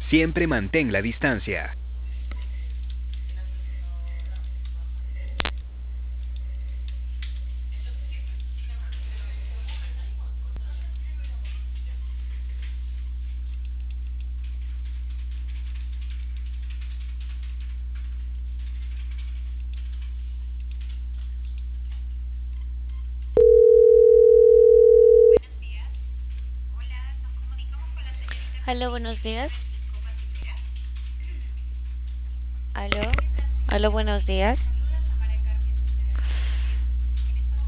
Siempre mantén la distancia. Aló, buenos días. Aló, aló, buenos días.